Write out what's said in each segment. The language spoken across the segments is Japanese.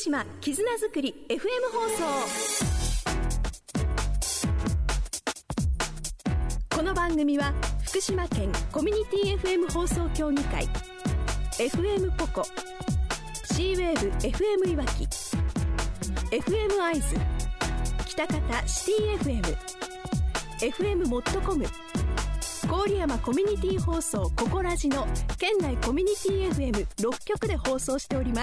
島絆づくり FM 放送。この番組は福島県コミュニティ FM 放送協議会 FM ポコ C-WAVE FM いわき FM アイズ北方シティ FM FM モットコム郡山コミュニティ放送ココラジの県内コミュニティ FM6 局で放送しております。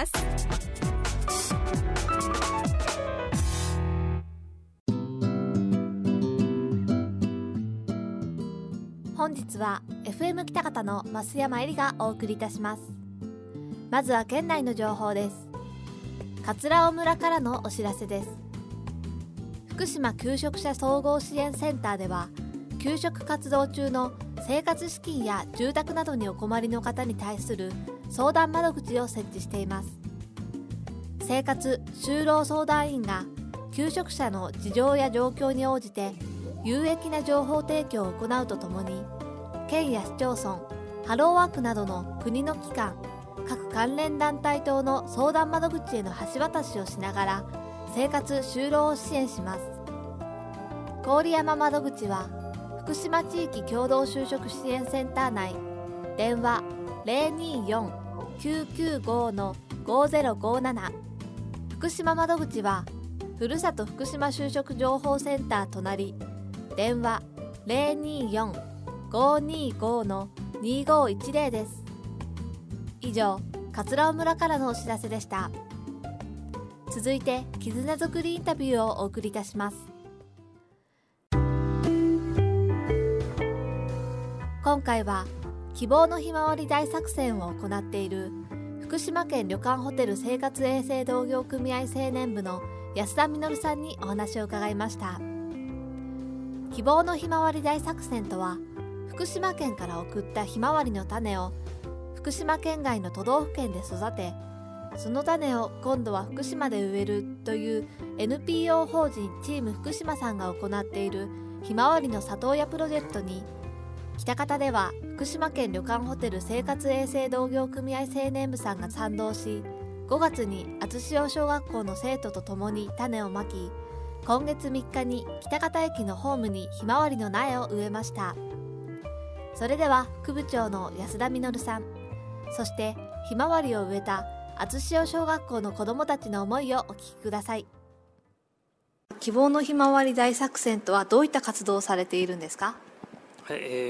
本日は FM 北方の増山えりがお送りいたします。まずは県内の情報です。桂尾村からのお知らせです。福島給食者総合支援センターでは給食活動中の生活資金や住宅などにお困りの方に対する相談窓口を設置しています。生活就労相談員が求職者の事情や状況に応じて有益な情報提供を行うとともに、県や市町村、ハローワークなどの国の機関、各関連団体等の相談窓口への橋渡しをしながら生活就労を支援します。郡山窓口は福島地域共同就職支援センター内、電話 024-995-5057。福島窓口はふるさと福島就職情報センター隣、電話 024-525-2510 です。以上、桂尾村からのお知らせでした。続いて絆づくりインタビューをお送りいたします。今回は希望のひまわり大作戦を行っている福島県旅館ホテル生活衛生同業組合青年部の安田実さんにお話を伺いました。希望のひまわり大作戦とは、福島県から送ったひまわりの種を福島県外の都道府県で育て、その種を今度は福島で植えるという NPO 法人チーム福島さんが行っているひまわりの里親プロジェクトに、北方では福島県旅館ホテル生活衛生同業組合青年部さんが賛同し、5月に厚塩小学校の生徒とともに種をまき、今月3日に北方駅のホームにひまわりの苗を植えました。それでは副部長の安田実さん、そしてひまわりを植えた厚塩小学校の子どもたちの思いをお聞きください。希望のひまわり大作戦とはどういった活動をされているんですか？ はい、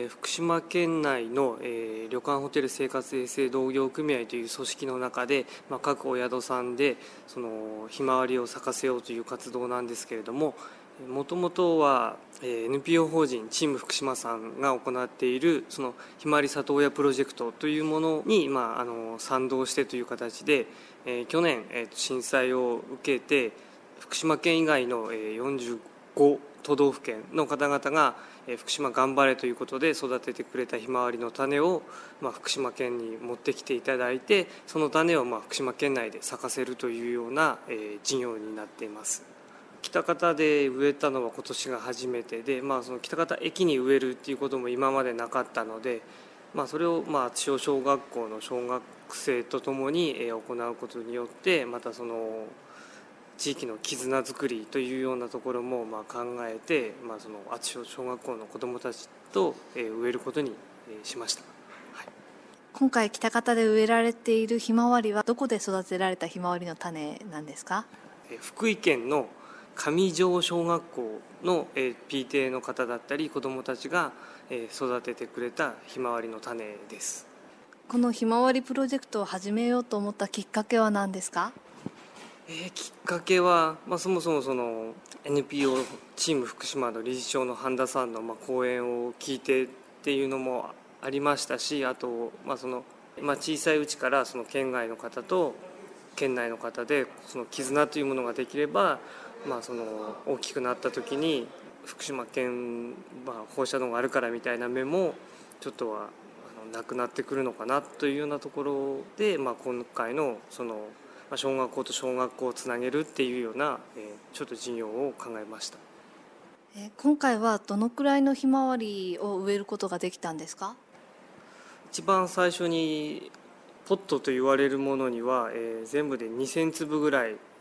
福島県内の、旅館ホテル生活衛生同業組合という組織の中で、各お宿さんでそのひまわりを咲かせようという活動なんですけれども、もともとは NPO 法人チーム福島さんが行っているそのひまわり里親プロジェクトというものに、賛同してという形で、去年、震災を受けて福島県以外の45都道府県の方々が福島頑張れということで育ててくれたひまわりの種を福島県に持ってきていただいて、その種を福島県内で咲かせるというような事業になっています。北方で植えたのは今年が初めてで、その北方駅に植えるっていうことも今までなかったので、それを千代小学校の小学生とともに行うことによって、またその地域の絆づくりというようなところも考えて、その厚塩小学校の子どもたちと植えることにしました。はい、 今回北方で植えられているひまわりはどこで育てられたひまわりの種なんですか？ 福井県の上条小学校の PTA の方だったり子どもたちが育ててくれたひまわりの種です。 このひまわりプロジェクトを始めようと思ったきっかけは何ですか？ きっかけは、そもそもその NPO チーム福島の理事長の半田さんの講演を聞いてっていうのもありましたし、あと小さいうちからその県外の方と県内の方でその絆というものができれば、その大きくなった時に福島県放射能があるからみたいな面もちょっとはなくなってくるのかなというようなところで、今回のその小学校と小学校をつなげるっていうようなちょっと事業を考えました。 今回はどのくらいのひまわりを植えることができたんですか？ 一番最初にポットと言われるものには、全部で2000粒ぐらい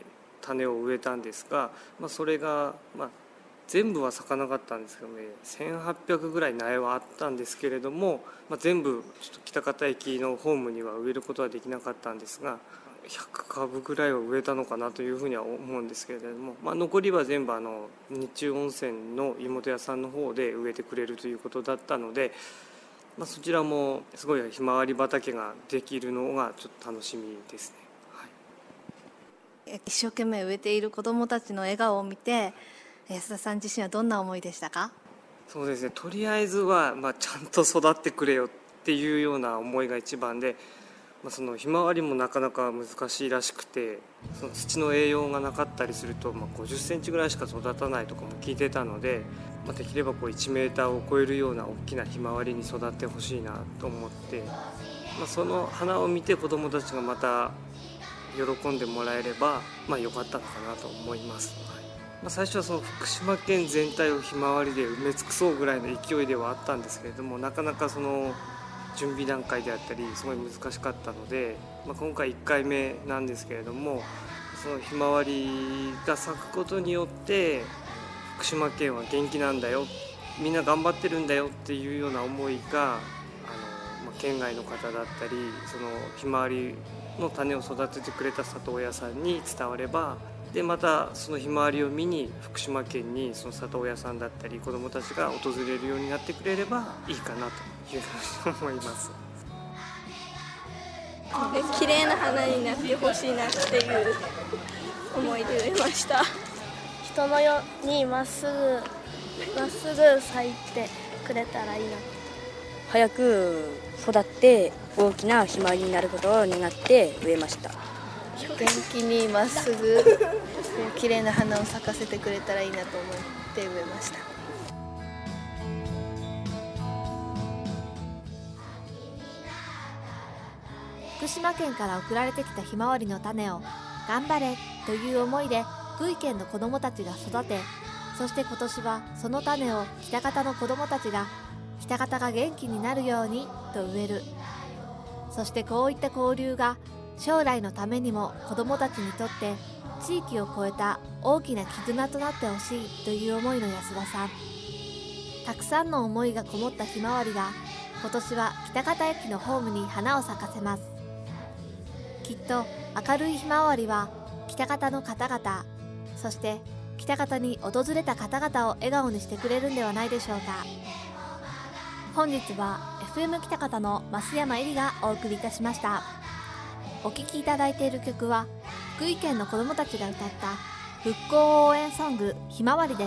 種を植えたんですが、それが、全部は咲かなかったんですけどね、1800ぐらい苗はあったんですけれども、全部ちょっと喜多方駅のホームには植えることはできなかったんですが、100株ぐらいは植えたのかなというふうには思うんですけれども、残りは全部日中温泉の湯本屋さんの方で植えてくれるということだったので、そちらもすごいひまわり畑ができるのがちょっと楽しみですね。 一生懸命植えている子どもたちの笑顔を見て、安田さん自身はどんな思いでしたか？ そうですね、とりあえずは、ちゃんと育ってくれよっていうような思いが一番で、そのひまわりもなかなか難しいらしくて、その土の栄養がなかったりすると、50センチぐらいしか育たないとかも聞いてたので、できれば1メーターを超えるような大きなひまわりに育ってほしいなと思って、その花を見て子どもたちがまた喜んでもらえれば、良かったのかなと思います。最初はその福島県全体をひまわりで埋め尽くそうぐらいの勢いではあったんですけれども、なかなかその準備段階であったりすごい難しかったので、今回1回目なんですけれども、そのひまわりが咲くことによって福島県は元気なんだよ、みんな頑張ってるんだよっていうような思いが県外の方だったり、そのひまわりの種を育ててくれた里親さんに伝われば、でまたそのひまわりを見に福島県にその里親さんだったり子どもたちが訪れるようになってくれればいいかなというふうに思います。 綺麗な花になってほしいなっていう思いで植えました。 人のようにまっすぐ咲いてくれたらいいな。 早く育って大きなひまわりになることを願って植えました。 元気にまっすぐ綺麗な花を咲かせてくれたらいいなと思って植えました。 福島県から送られてきたひまわりの種を頑張れという思いで福井県の子どもたちが育て、そして今年はその種を喜多方の子どもたちが喜多方が元気になるようにと植える。そしてこういった交流が将来のためにも子どもたちにとって地域を超えた大きな絆となってほしいという思いの安田さん。たくさんの思いがこもったひまわりが今年は喜多方駅のホームに花を咲かせます。きっと明るいひまわりは喜多方の方々、そして喜多方に訪れた方々を笑顔にしてくれるんではないでしょうか。本日は FM 喜多方の増山えりがお送りいたしました。お聴きいただいている曲は福井県の子どもたちが歌った復興応援ソングひまわりです。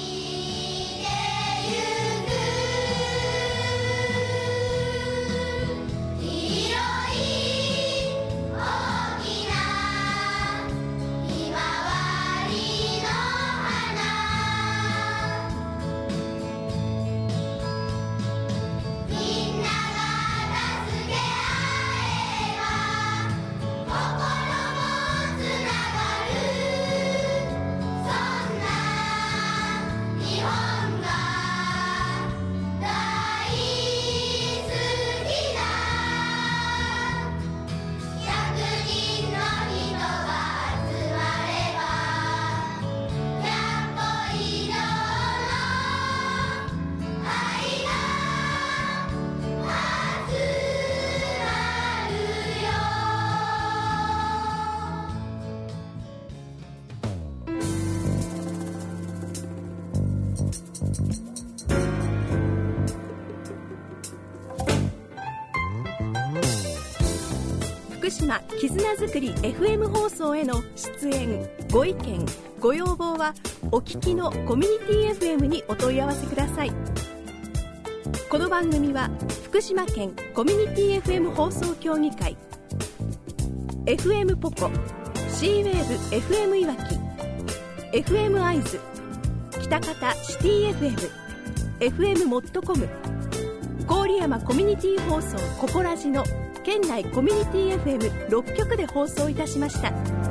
福島絆づくり FM 放送への出演ご意見ご要望はお聞きのコミュニティ FM にお問い合わせください。この番組は福島県コミュニティ FM 放送協議会 FM ポコ C-WAVE FM いわき FM アイズ喜多方シティ FM FM モットコム郡山コミュニティ放送ココラジの県内コミュニティ FM6 局で放送いたしました。